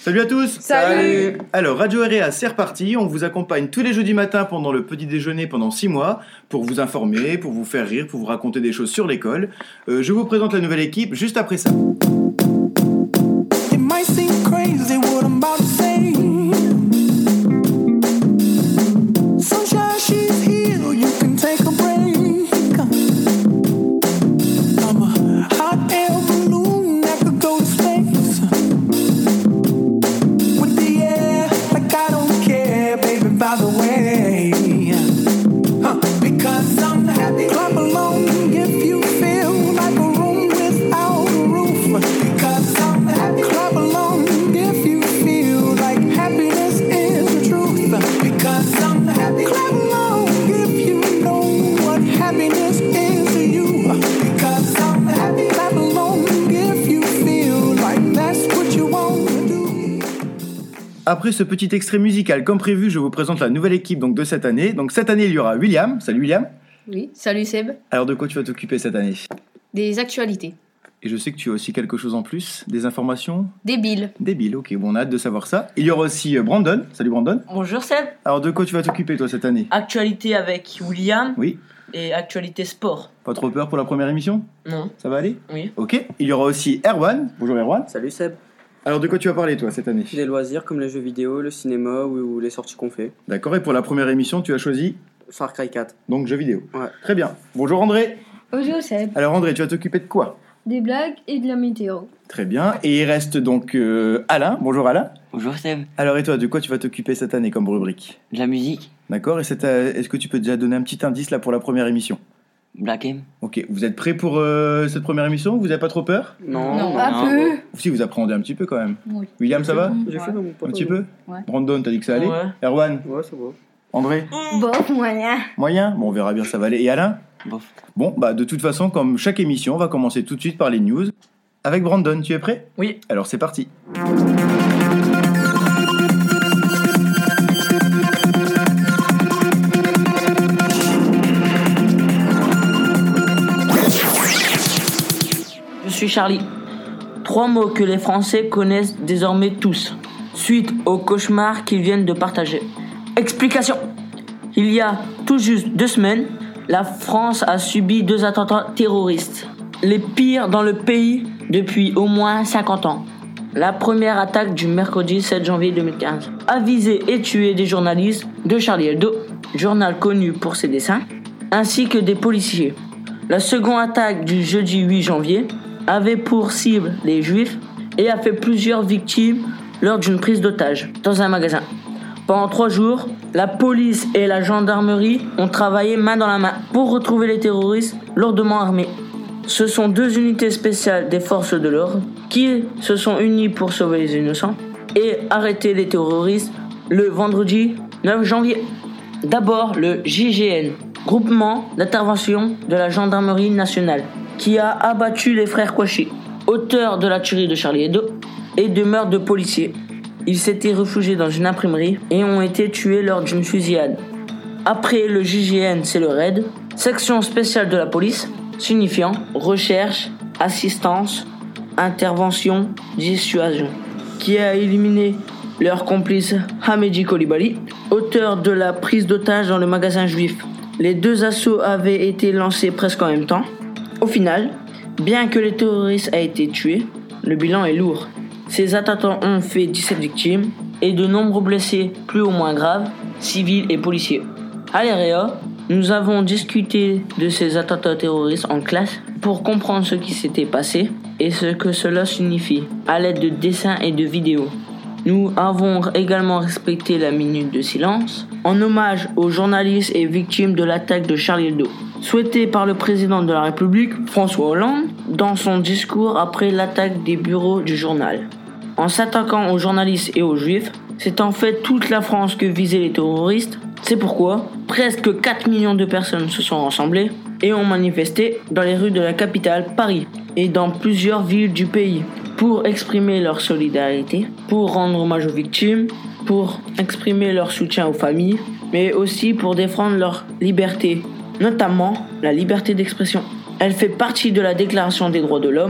Salut à tous. Salut. Alors Radio REA, c'est reparti, on vous accompagne tous les jeudis matins pendant le petit déjeuner pendant 6 mois pour vous informer, pour vous faire rire, pour vous raconter des choses sur l'école. Je vous présente la nouvelle équipe juste après ça. It might seem crazy what I'm about to say. Sunshine, she's here, you can take a break. I'm a hot air balloon that could go to space. With the air, like I don't care, baby, by the way. Because I'm happy. Clap along if you feel like a room without a roof. Because I'm happy. Clap along if you feel like happiness is the truth. Because I'm happy. Clap along if you know what happiness is to you. Because I'm happy. Clap along if you feel like that's what you want to do. Après ce petit extrait musical, comme prévu, je vous présente la nouvelle équipe donc, de cette année. Donc cette année, il y aura William. Salut William. Oui, salut Seb. Alors de quoi tu vas t'occuper cette année? Des actualités. Et je sais que tu as aussi quelque chose en plus, des informations Débiles. débiles. Ok, bon, on a hâte de savoir ça. Il y aura aussi Brandon. Salut Brandon. Bonjour Seb, Alors de quoi tu vas t'occuper toi cette année? actualité avec William Oui. et actualité sport. Pas trop peur pour la première émission? Non, Ça va aller? oui. Ok. Il y aura aussi Erwan. Bonjour Erwan. Salut Seb. Alors de quoi tu vas parler toi cette année? Des loisirs comme les jeux vidéo, le cinéma ou les sorties qu'on fait. D'accord, et pour la première émission, tu as choisi Far Cry 4. donc jeux vidéo. Ouais. Très bien. Bonjour André. Bonjour Seb, Alors André, tu vas t'occuper de quoi? des blagues et de la météo. Très bien. Et il reste donc Alain. Bonjour Alain. Bonjour Seb, Alors et toi, de quoi tu vas t'occuper cette année comme rubrique? de la musique, D'accord, et est-ce que tu peux déjà donner un petit indice là pour la première émission? Black M. Ok, vous êtes prêts pour cette première émission? Vous n'avez pas trop peur? Non. Un Non. peu. Si, vous appréhendez un petit peu quand même. Oui. William, ça va? J'ai fait dans mon Un portable. petit peu? Ouais. Brandon, t'as dit que ça allait? Ouais. Erwan? Ouais, ça va. André? Bof, moyen. Moyen? Bon, on verra bien, ça va aller. Et Alain? Bof. Bon, bah de toute façon, comme chaque émission, on va commencer tout de suite par les news. Avec Brandon, tu es prêt? Oui. Alors c'est parti. Je suis Charlie. 3 mots que les Français connaissent désormais tous, suite au cauchemar qu'ils viennent de partager. Explication. Il y a tout juste 2 semaines, la France a subi 2 attentats terroristes, les pires dans le pays depuis au moins 50 ans. La première attaque du mercredi 7 janvier 2015 a visé et tué des journalistes de Charlie Hebdo, journal connu pour ses dessins, ainsi que des policiers. La seconde attaque du jeudi 8 janvier avait pour cible les juifs et a fait plusieurs victimes lors d'une prise d'otage dans un magasin. Pendant 3 jours, la police et la gendarmerie ont travaillé main dans la main pour retrouver les terroristes lourdement armés. Ce sont 2 unités spéciales des forces de l'ordre qui se sont unies pour sauver les innocents et arrêter les terroristes le vendredi 9 janvier. D'abord le JGN, groupement d'intervention de la gendarmerie nationale, qui a abattu les frères Kouachi, auteurs de la tuerie de Charlie Hebdo et de meurtres de policiers. Ils s'étaient réfugiés dans une imprimerie et ont été tués lors d'une fusillade. Après le JGN, c'est le RAID, section spéciale de la police, signifiant recherche, assistance, intervention, dissuasion, qui a éliminé leur complice Hamedi Koulibaly, auteur de la prise d'otage dans le magasin juif. Les 2 assauts avaient été lancés presque en même temps. Au final, bien que les terroristes aient été tués, le bilan est lourd. Ces attentats ont fait 17 victimes et de nombreux blessés plus ou moins graves, civils et policiers. À l'EREA, nous avons discuté de ces attentats terroristes en classe pour comprendre ce qui s'était passé et ce que cela signifie, à l'aide de dessins et de vidéos. Nous avons également respecté la minute de silence en hommage aux journalistes et victimes de l'attaque de Charlie Hebdo, souhaitée par le président de la République, François Hollande, dans son discours après l'attaque des bureaux du journal. En s'attaquant aux journalistes et aux juifs, c'est en fait toute la France que visaient les terroristes. C'est pourquoi presque 4 millions de personnes se sont rassemblées et ont manifesté dans les rues de la capitale, Paris, et dans plusieurs villes du pays, pour exprimer leur solidarité, pour rendre hommage aux victimes, pour exprimer leur soutien aux familles, mais aussi pour défendre leur liberté, notamment la liberté d'expression. Elle fait partie de la Déclaration des droits de l'homme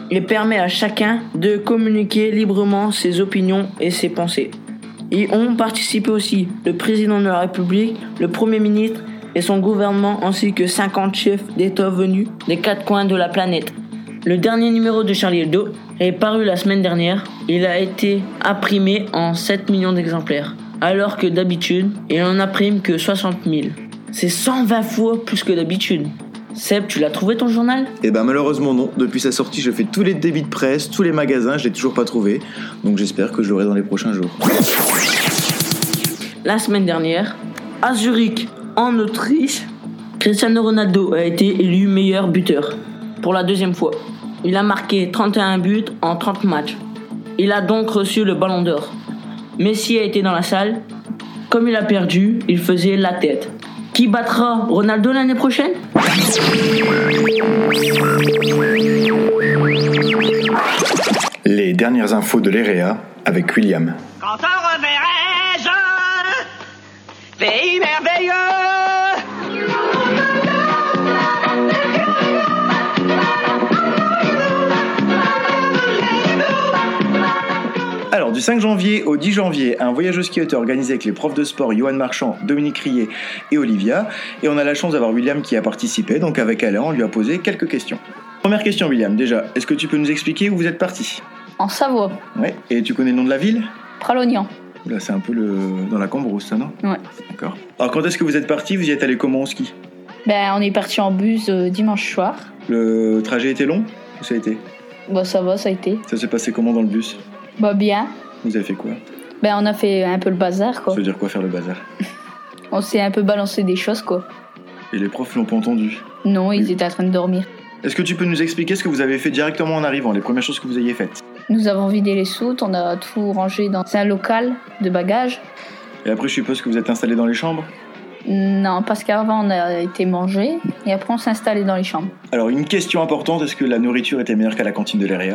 et permet à chacun de communiquer librement ses opinions et ses pensées. Y ont participé aussi le président de la République, le Premier ministre et son gouvernement, ainsi que 50 chefs d'État venus des 4 coins de la planète. Le dernier numéro de Charlie Hebdo est paru la semaine dernière. Il a été imprimé en 7 millions d'exemplaires, alors que d'habitude, il en imprime que 60 000. C'est 120 fois plus que d'habitude. Seb, tu l'as trouvé ton journal ? Eh ben malheureusement non, depuis sa sortie je fais tous les débits de presse, tous les magasins, je l'ai toujours pas trouvé, donc j'espère que je l'aurai dans les prochains jours. La semaine dernière, à Zurich, en Autriche, Cristiano Ronaldo a été élu meilleur buteur pour la 2e fois. Il a marqué 31 buts en 30 matchs. Il a donc reçu le ballon d'or. Messi a été dans la salle. Comme il a perdu, il faisait la tête. Qui battra Ronaldo l'année prochaine ? Les dernières infos de l'EREA avec William. Quand te reverrai-je, pays merveilleux. Alors, du 5 janvier au 10 janvier, un voyage au ski a été organisé avec les profs de sport Johan Marchand, Dominique Riet et Olivia. Et on a la chance d'avoir William qui a participé. Donc avec Alain, on lui a posé quelques questions. Première question, William. Déjà, est-ce que tu peux nous expliquer où vous êtes parti ? En Savoie, Ouais. Et tu connais le nom de la ville ? Pralognan. Là, c'est un peu dans la Cambrousse, ça, non ? Ouais. D'accord. Alors, quand est-ce que vous êtes parti ? Vous y êtes allé comment au ski ? Ben, on est parti en bus dimanche soir. Le trajet était long ? Où ça a été ? Bah, ça va, ça a été. Ça s'est passé comment dans le bus ? Bah, bien. Vous avez fait quoi ? Ben, on a fait un peu le bazar, quoi. Ça veut dire quoi, faire le bazar ? On s'est un peu balancé des choses, quoi. Et les profs l'ont pas entendu. Non, ils étaient en train de dormir. Est-ce que tu peux nous expliquer ce que vous avez fait directement en arrivant, les premières choses que vous ayez faites ? Nous avons vidé les soutes, on a tout rangé dans un local de bagages. Et après, je suppose que vous êtes installés dans les chambres ? Non, parce qu'avant, on a été mangé et après, on s'est installé dans les chambres. Alors, une question importante, est-ce que la nourriture était meilleure qu'à la cantine de l'EREA ?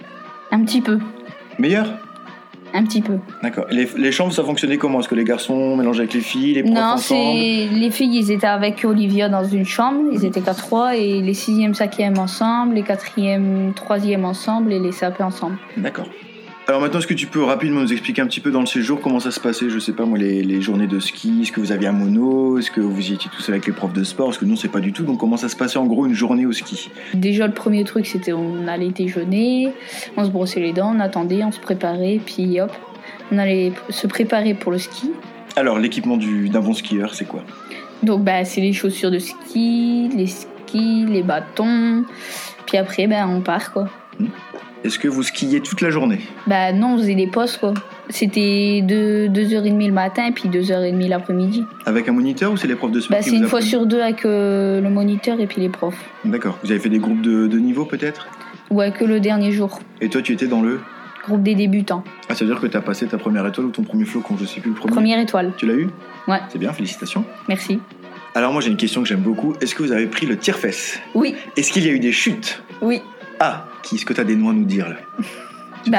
Un petit peu. Meilleure ? Un petit peu. D'accord. Les chambres, ça fonctionnait comment ? Est-ce que les garçons mélangeaient avec les filles, les profs Non, ensemble ? les filles, ils étaient avec Olivia dans une chambre, ils étaient qu'à 3, et les 6e, 5e ensemble, les 4e, 3e ensemble, et les CAP ensemble. D'accord. Alors maintenant, est-ce que tu peux rapidement nous expliquer un petit peu dans le séjour comment ça se passait ? Je sais pas moi, les journées de ski, est-ce que vous aviez un mono ? Est-ce que vous y étiez tout seul avec les profs de sport ? Parce que nous, on sait pas du tout, donc comment ça se passait en gros une journée au ski ? Déjà, le premier truc, c'était on allait déjeuner, on se brossait les dents, on attendait, on se préparait, puis hop, on allait se préparer pour le ski. Alors, l'équipement d'un bon skieur, c'est quoi ? Donc, c'est les chaussures de ski, les skis, les bâtons, puis après, on part, quoi. Est-ce que vous skiez toute la journée ? Non, on faisait des pauses, quoi. C'était 2h30 le matin et puis 2h30 l'après-midi. Avec un moniteur ou c'est les profs de sport qui C'est vous une fois apprennent ? sur deux avec le moniteur et puis les profs. D'accord. Vous avez fait des groupes de niveau peut-être ? Ouais, que le dernier jour. Et toi, tu étais dans le ? Groupe des débutants. Ah, ça veut dire que t'as passé ta première étoile ou ton premier flocon, je sais plus le premier. Première étoile. Tu l'as eu ? Ouais. C'est bien, félicitations. Merci. Alors moi, j'ai une question que j'aime beaucoup. Est-ce que vous avez pris le tire-fesse ? Oui, Est-ce qu'il y a eu des chutes ? oui. Ah, est-ce que t'as des noms à nous dire là ?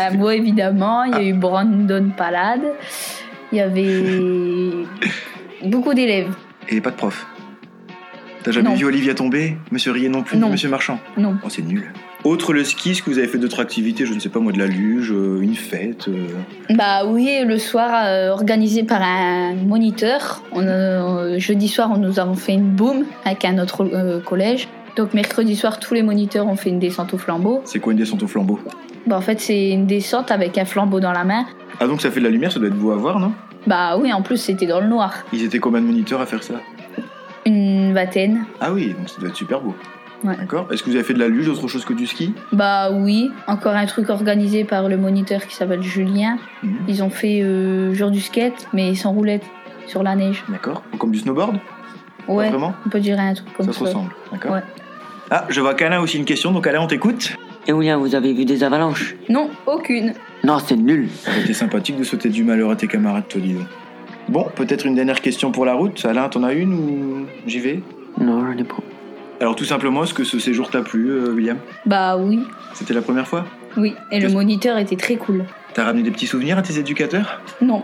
Moi, évidemment, il y a eu Brandon Palade. Il y avait beaucoup d'élèves. Et pas de prof ? T'as jamais Non. vu Olivia tomber ? Monsieur Riet non plus, Non. ni Monsieur Marchand ? Non. Oh, c'est nul. Autre le ski, est-ce que vous avez fait d'autres activités ? Je ne sais pas moi, de la luge, une fête Oui, le soir, organisé par un moniteur. Jeudi soir, nous avons fait une boom avec un autre collège. Donc mercredi soir, tous les moniteurs ont fait une descente au flambeau. C'est quoi une descente au flambeau ? En fait, c'est une descente avec un flambeau dans la main. Ah, donc ça fait de la lumière, ça doit être beau à voir, non ? Oui, en plus, c'était dans le noir. Ils étaient combien de moniteurs à faire ça ? Une vingtaine. Ah oui, donc ça doit être super beau. Ouais. D'accord. Est-ce que vous avez fait de la luge, autre chose que du ski ? Oui, encore un truc organisé par le moniteur qui s'appelle Julien. Ils ont fait genre du skate, mais sans roulette, sur la neige. D'accord. Comme du snowboard ? Ouais, Pas vraiment ? on peut dire un truc comme Ça ça. se ressemble, d'accord. Ouais. Ah, je vois qu'Alain a aussi une question, donc Alain, on t'écoute. Et William, vous avez vu des avalanches ? Non, aucune. Non, c'est nul. Ça aurait été sympathique de sauter du malheur à tes camarades, toi, dis donc. Bon, peut-être une dernière question pour la route. Alain, t'en as une ou j'y vais ? Non, j'en ai pas. Alors tout simplement, est-ce que ce séjour t'a plu, William ? Oui, C'était la première fois ? oui. Et le Qu'est-ce- moniteur était très cool. T'as ramené des petits souvenirs à tes éducateurs ? Non.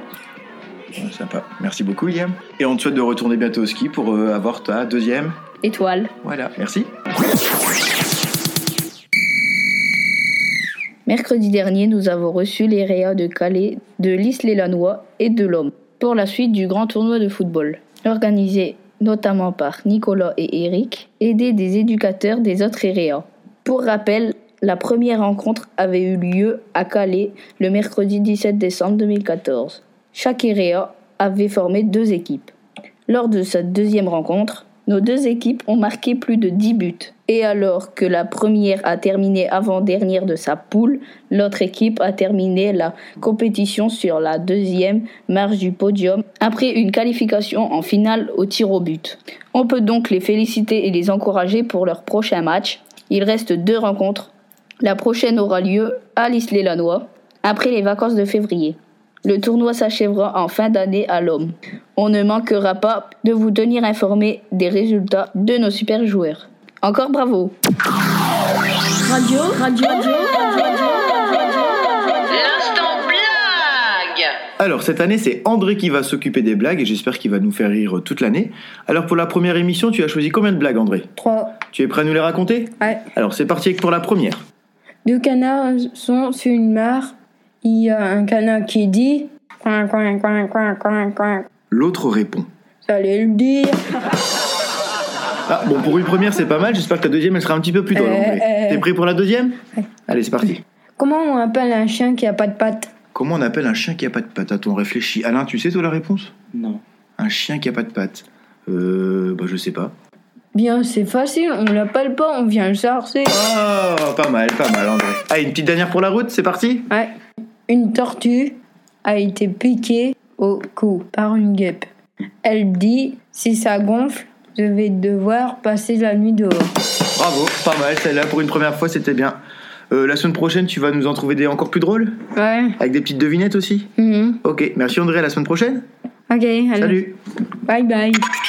Sympa. Merci beaucoup, William. Et on te souhaite de retourner bientôt au ski pour avoir ta 2e. Étoile. Voilà, merci. Mercredi dernier, nous avons reçu les réas de Calais, de l'Isle-et-Lannoy et de l'Homme pour la suite du grand tournoi de football, organisé notamment par Nicolas et Eric, aidés des éducateurs des autres réas. Pour rappel, la première rencontre avait eu lieu à Calais le mercredi 17 décembre 2014. Chaque réa avait formé 2 équipes. Lors de cette deuxième rencontre, nos 2 équipes ont marqué plus de 10 buts. Et alors que la première a terminé avant-dernière de sa poule, l'autre équipe a terminé la compétition sur la 2e marche du podium après une qualification en finale au tir au but. On peut donc les féliciter et les encourager pour leur prochain match. Il reste 2 rencontres. La prochaine aura lieu à l'Isle-et-Lannoy après les vacances de février. Le tournoi s'achèvera en fin d'année à l'Homme. On ne manquera pas de vous tenir informé des résultats de nos super joueurs. Encore bravo. L'instant blague. Alors cette année c'est André qui va s'occuper des blagues et j'espère qu'il va nous faire rire toute l'année. Alors pour la première émission tu as choisi combien de blagues André ? 3. Tu es prêt à nous les raconter ? Ouais. Alors c'est parti pour la première. 2 canards sont sur une mare. Il y a un canard qui dit coin, coin, coin, coin, coin, coin. L'autre répond. Ça allait le dire. Ah bon pour une première c'est pas mal, j'espère que la deuxième elle sera un petit peu plus drôle André. T'es prêt pour la deuxième ? Ouais. Allez c'est parti. Comment on appelle un chien qui a pas de pattes? Comment on appelle un chien qui a pas de pattes ? Attends, réfléchis. Alain, tu sais toi la réponse ? Non. Un chien qui a pas de pattes. Je sais pas. Bien, c'est facile, on l'appelle pas, on vient le sarcer. Oh, pas mal André. Ah, une petite dernière pour la route, c'est parti ? Ouais. Une tortue a été piquée au cou par une guêpe. Elle dit, si ça gonfle, je vais devoir passer la nuit dehors. Bravo, pas mal celle-là, pour une première fois c'était bien. La semaine prochaine tu vas nous en trouver des encore plus drôles ? Ouais. Avec des petites devinettes aussi ? Mhm. Ok, merci André, à la semaine prochaine. Ok, allez. Salut. Bye bye.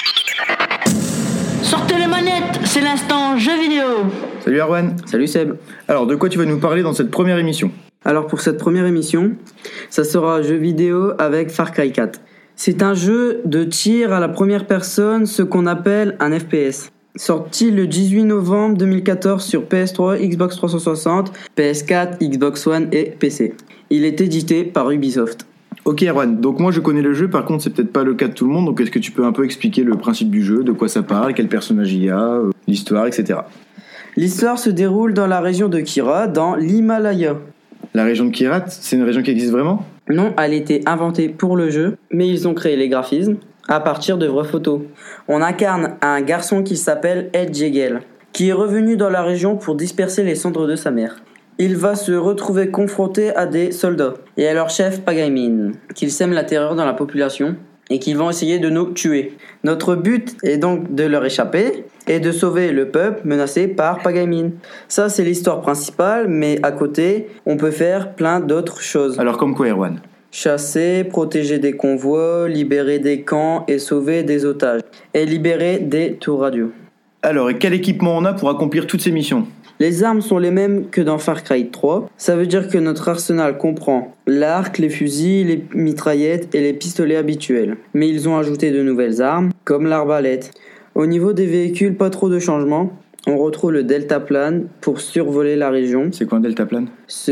Sortez les manettes, c'est l'instant jeu vidéo. Salut Arwan. Salut Seb. Alors de quoi tu vas nous parler dans cette première émission ? Alors pour cette première émission, ça sera jeu vidéo avec Far Cry 4. C'est un jeu de tir à la première personne, ce qu'on appelle un FPS. Sorti le 18 novembre 2014 sur PS3, Xbox 360, PS4, Xbox One et PC. Il est édité par Ubisoft. Ok Arwan, donc moi je connais le jeu, par contre c'est peut-être pas le cas de tout le monde, donc est-ce que tu peux un peu expliquer le principe du jeu, de quoi ça parle, quel personnage il y a, l'histoire, etc. L'histoire se déroule dans la région de Kyrat, dans l'Himalaya. La région de Kyrat, c'est une région qui existe vraiment ? Non, elle a été inventée pour le jeu, mais ils ont créé les graphismes à partir de vraies photos. On incarne un garçon qui s'appelle Ed Jegel, qui est revenu dans la région pour disperser les cendres de sa mère. Il va se retrouver confronté à des soldats et à leur chef Pagamin, qu'ils sèment la terreur dans la population et qu'ils vont essayer de nous tuer. Notre but est donc de leur échapper et de sauver le peuple menacé par Pagamin. Ça c'est l'histoire principale, mais à côté, on peut faire plein d'autres choses. Alors comme quoi Erwan ? Chasser, protéger des convois, libérer des camps et sauver des otages. Et libérer des tours radio. Alors et quel équipement on a pour accomplir toutes ces missions ? Les armes sont les mêmes que dans Far Cry 3. Ça veut dire que notre arsenal comprend l'arc, les fusils, les mitraillettes et les pistolets habituels. Mais ils ont ajouté de nouvelles armes, comme l'arbalète. Au niveau des véhicules, pas trop de changements. On retrouve le deltaplane pour survoler la région. C'est quoi un deltaplane ?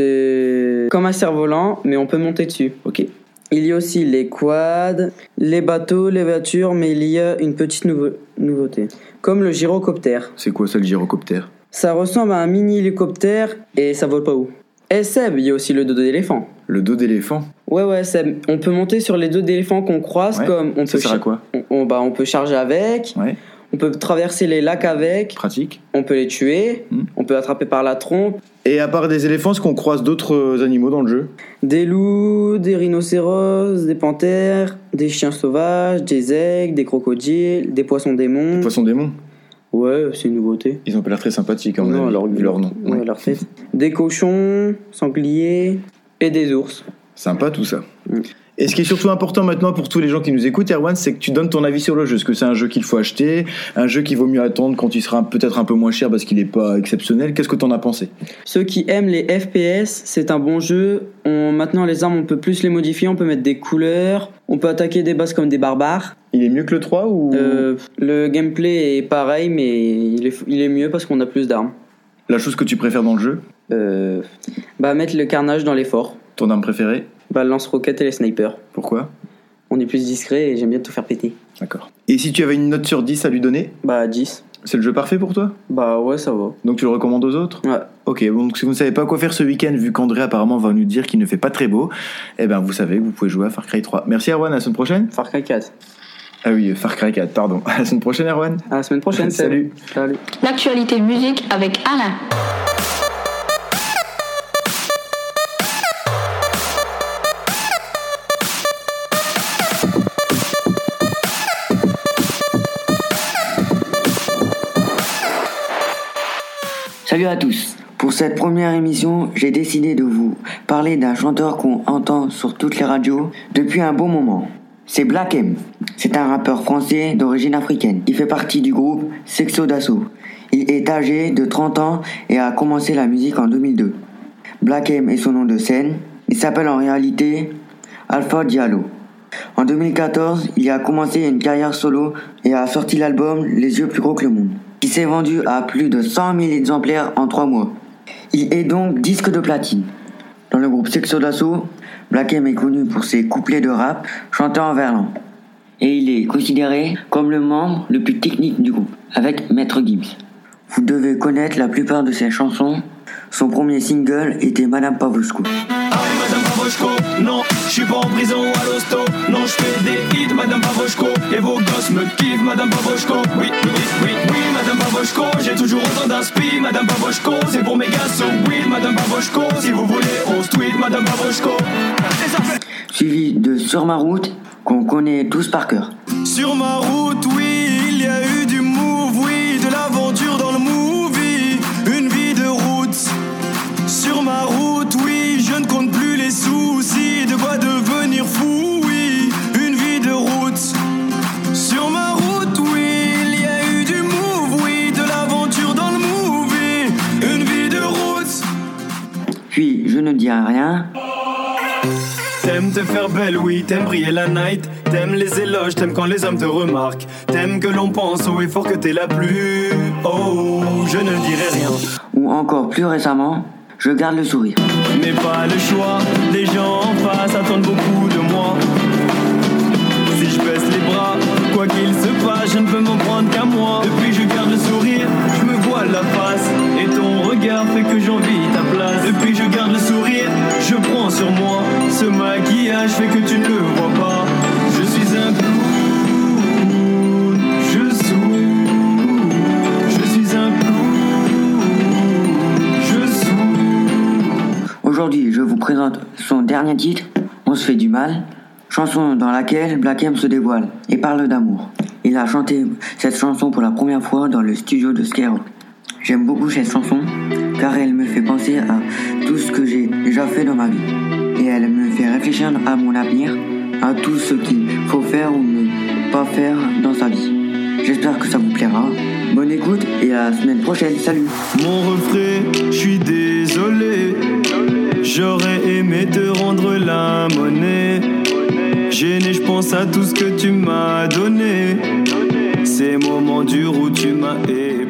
C'est comme un cerf-volant, mais on peut monter dessus. Ok. Il y a aussi les quads, les bateaux, les voitures, mais il y a une petite nouveauté. Comme le gyrocoptère. C'est quoi ça le gyrocoptère ? Ça ressemble à un mini-hélicoptère et ça vole pas haut. Et Seb, il y a aussi le dos d'éléphant. Le dos d'éléphant ? Ouais Seb, on peut monter sur les dos d'éléphant qu'on croise, Ouais. comme on Ça peut sert à quoi ? on peut charger avec, Ouais. on peut traverser les lacs avec, Pratique. on peut les tuer, on peut attraper par la trompe. Et à part des éléphants, est-ce qu'on croise d'autres animaux dans le jeu ? Des loups, des rhinocéros, des panthères, des chiens sauvages, des aigles, des crocodiles, des poissons démons. Poissons démons ? Ouais, c'est une nouveauté. Ils ont pas l'air très sympathiques, en Non, alors, vu leur nom. Ouais, leur tête. Des cochons, sangliers et des ours. Sympa tout ça. Et ce qui est surtout important maintenant pour tous les gens qui nous écoutent, Erwan, c'est que tu donnes ton avis sur le jeu. Est-ce que c'est un jeu qu'il faut acheter, un jeu qu'il vaut mieux attendre quand il sera peut-être un peu moins cher parce qu'il n'est pas exceptionnel ? Qu'est-ce que t'en as pensé ? Ceux qui aiment les FPS, c'est un bon jeu. Maintenant, les armes, on peut plus les modifier, on peut mettre des couleurs, on peut attaquer des bases comme des barbares. Il est mieux que le 3 ou... Le gameplay est pareil, mais il est mieux parce qu'on a plus d'armes. La chose que tu préfères dans le jeu? Mettre le carnage dans les forts. Ton arme préférée? Le lance-roquettes et les snipers. Pourquoi? On est plus discret et j'aime bien tout faire péter. D'accord. Et si tu avais une note sur 10 à lui donner? 10. C'est le jeu parfait pour toi? Ouais, ça va. Donc tu le recommandes aux autres? Ouais. Ok, donc si vous ne savez pas quoi faire ce week-end, vu qu'André apparemment va nous dire qu'il ne fait pas très beau, vous savez, vous pouvez jouer à Far Cry 3. Merci Erwan, à la semaine prochaine. Far Cry 4. Ah oui, Far Cry 4, pardon. À la semaine prochaine Erwan. À la semaine prochaine, Salut. Salut. L'actualité musique avec Alain. Salut à tous. Pour cette première émission, j'ai décidé de vous parler d'un chanteur qu'on entend sur toutes les radios depuis un bon moment. C'est Black M. C'est un rappeur français d'origine africaine. Il fait partie du groupe Sexo d'Assaut. Il est âgé de 30 ans et a commencé la musique en 2002. Black M est son nom de scène. Il s'appelle en réalité Alpha Diallo. En 2014, il a commencé une carrière solo et a sorti l'album Les yeux plus gros que le monde. Il s'est vendu à plus de 100 000 exemplaires en 3 mois. Il est donc disque de platine. Dans le groupe Sexo d'Assaut, Black M est connu pour ses couplets de rap chantés en verlan. Et il est considéré comme le membre le plus technique du groupe, avec Maître Gims. Vous devez connaître la plupart de ses chansons. Son premier single était Madame Pavoshko. Madame Pavoshko, non, je suis pas en prison à l'hosto. Non, je fais des hits, Madame Pavoshko. Et vos gosses me kiffent, Madame Pavoshko. Oui, Madame Pavoshko. J'ai toujours autant d'inspi, Madame Pavoshko. C'est pour mes gars, so weed, Madame Pavoshko. Si vous voulez, on se tweet, Madame Pavoshko. Suivi de Sur ma route, qu'on connaît tous par cœur. Sur ma route, oui, il y a eu du move, oui, de l'aventure dans le movie. Une vie de route. Sur ma route, oui, je ne compte plus les soucis. De quoi devenir fou, oui, une vie de route. Sur ma route, oui, il y a eu du move, oui, de l'aventure dans le movie. Une vie de route. Puis, je ne dirai rien. T'aimes te faire belle, oui, t'aimes briller la night. T'aimes les éloges, t'aimes quand les hommes te remarquent. T'aimes que l'on pense haut et fort que t'es la plus. Oh, je ne dirai rien. Ou encore plus récemment, je garde le sourire. Mais pas le choix, les gens en face attendent beaucoup de moi. Si je baisse les bras, quoi qu'il se passe, je ne peux m'en prendre qu'à moi. Depuis je garde le sourire, je me voile la face. Et ton regard fait que j'envie ta place. Depuis je garde le sourire, je prends sur moi. Ce maquillage fait que tu ne le vois pas. Je suis un clown, je souris. Je suis un clown, je souris. Aujourd'hui, je vous présente son dernier titre, On se fait du mal, chanson dans laquelle Black M se dévoile et parle d'amour. Il a chanté cette chanson pour la première fois dans le studio de Skyrock. J'aime beaucoup cette chanson car elle me fait penser à tout ce que j'ai déjà fait dans ma vie. Et elle me fait réfléchir à mon avenir, à tout ce qu'il faut faire ou ne pas faire dans sa vie. J'espère que ça vous plaira. Bonne écoute et à la semaine prochaine. Salut. Mon refrain, je suis désolé. J'aurais aimé te rendre la monnaie. Gêné, je pense à tout ce que tu m'as donné. Ces moments durs où tu m'as aimé.